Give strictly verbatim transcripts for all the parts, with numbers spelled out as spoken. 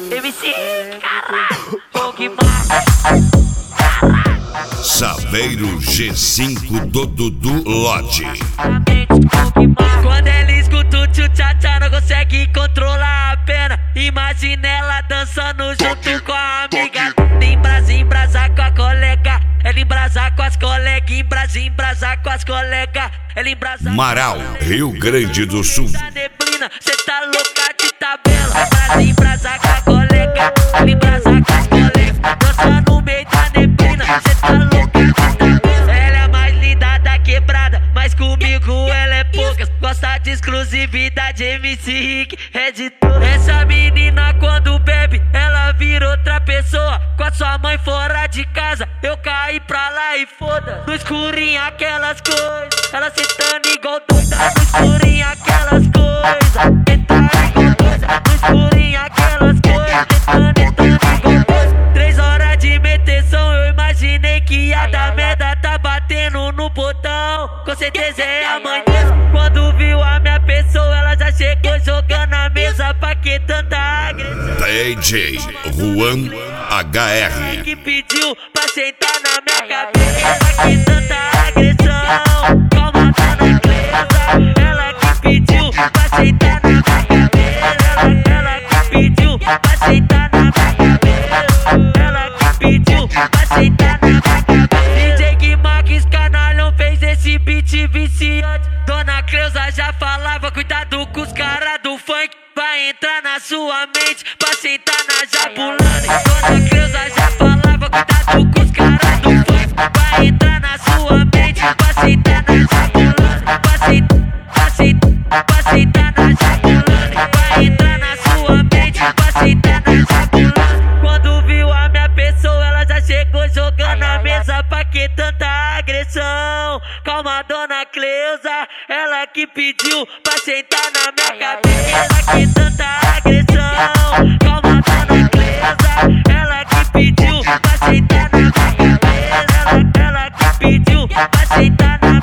M C, caralho, Kong Max. Saveiro G cinco do Dudu Lodge. Quando ela escuta o tchu-tchá-tchá, não consegue controlar a pena. Imagina ela dançando junto com a amiga. Embrasa, embrasa com a colega. Ela embrasa com as colegas. Embrasa, embrasa com as colegas. Ela embrasa. Marau, Rio Grande do Sul. Neblina, cê tá louca de tabela. Embrasa, embrasa com a colega. Ela embrasa com as colegas. Dança no meio da neblina, cê tá louca de tabela. Ela é a mais linda da quebrada, mas comigo ela é poucas. Gosta de exclusividade, M C Rick é de todas. Essa menina quando bebe, ela vira outra pessoa. Com a sua mãe fora de casa, eu caí pra lá e foda. No escurinho aquelas coisas, ela sentando igual doida. No escurinho aquelas coisas, tentando igual doida. No escurinho aquelas coisas, tentando, tentando igual doida. Três horas de meteção, eu imaginei que ia dar merda. Tá batendo no botão, com certeza é a mãe dela. Quando viu a minha pessoa, ela já chegou jogando a mesa. Pra que tanta agressão? D J Juan H R. Que pediu pra sentar na minha cabeça. Pra que tanta agressão? Calma, dona Cleusa. Ela que pediu pra sentar na minha cabeça. Ela, ela que pediu pra sentar na minha cabeça. Ela que pediu pra sentar na minha cabeça. D J Guimax Canalhão fez esse beat viciante. Dona Cleusa já falava, cuidado com os caras do funk. Vai entrar na sua mente pra sentar na Jabulani. Dona Cleusa já falava, cuidado com os caras do funk. Vai entrar na sua mente pra sentar na Jabulani. Pra sentar, pra sentar, pra sentar na Jabulani. Vai entrar na sua mente pra sentar na Jabulani. Quando viu a minha pessoa, ela já chegou jogando a mesa. Pra que tanta agressão? Calma, dona Cleusa. Ela que pediu pra sentar na minha cabeça. Que tanta agressão? Calma, dona Cleusa. Ela que pediu pra sentar na minha cabeça. Ela, ela que pediu pra sentar na minha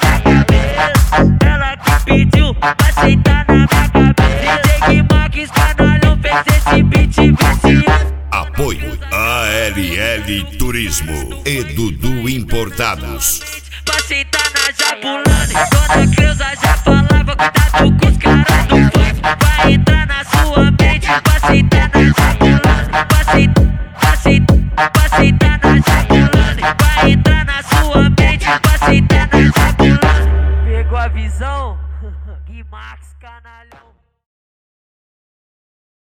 cabeça. Ela que pediu pra sentar na minha cabeça. D J Guimax Canalhão fez esse beat viciante. Apoio A L L Turismo e Dudu Importados. Pra sentar na Jabulani. Dona Cleusa já falava, cuidado com os caras do funk. Vai entrar na sua mente pra sentar na Jabulani. Pra sentar, pra sentar, pra sentar na Jabulani. Vai entrar na sua mente pra sentar na Jabulani. Pegou a visão? Guimax Canalhão.